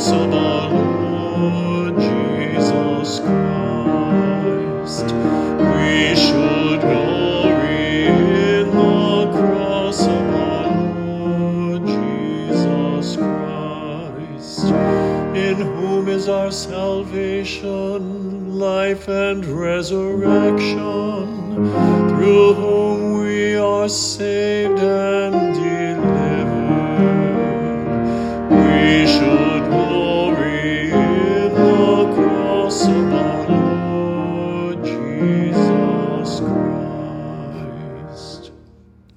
cross of our Lord Jesus Christ. We should glory in the cross of our Lord Jesus Christ, in whom is our salvation, life and resurrection, through whom we are saved and